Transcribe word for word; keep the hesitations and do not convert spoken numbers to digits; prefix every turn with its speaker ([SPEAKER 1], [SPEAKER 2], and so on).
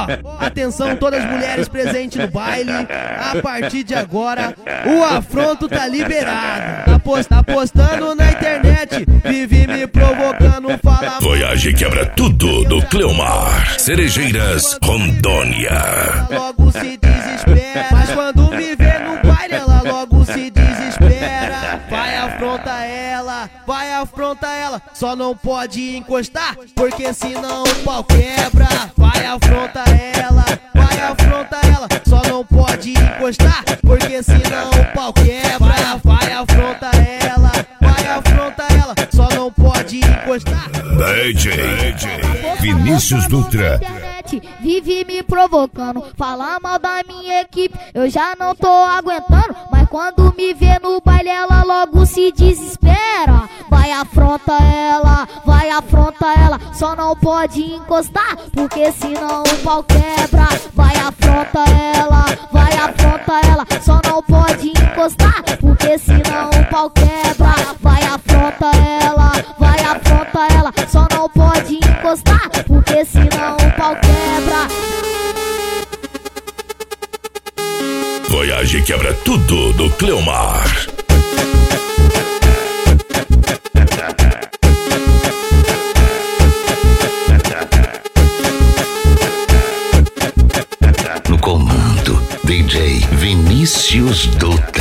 [SPEAKER 1] Atenção todas as mulheres presentes no baile, a partir de agora o afronto tá liberado. Tá, post, tá postando na internet, vive me provocando, fala.
[SPEAKER 2] Voyage quebra tudo do Cleomar, Cerejeiras, Rondônia.
[SPEAKER 1] Logo se desespera, mas quando me vê no baile ela logo se desespera. Vai afronta ela, vai afronta ela, só não pode encostar, porque senão o pau quebra. Vai afronta ela, vai afronta ela, só não pode encostar, porque senão o pau quebra. Vai afronta ela, vai afronta ela, só não pode encostar.
[SPEAKER 2] D J Vinícius Dutra
[SPEAKER 3] vive me provocando, fala mal da minha equipe, eu já não tô aguentando, mas quando me vê no baile ela logo se desespera. Vai afronta ela, vai afronta ela, só não pode encostar, porque senão o pau quebra. Vai afronta ela, vai afronta ela, só não pode encostar, porque senão o pau quebra. Vai afronta ela, vai afronta ela, só não pode encostar, porque senão o pau quebra.
[SPEAKER 2] Voyage quebra tudo do Cleomar. No comando, D J Vinícius Dutra.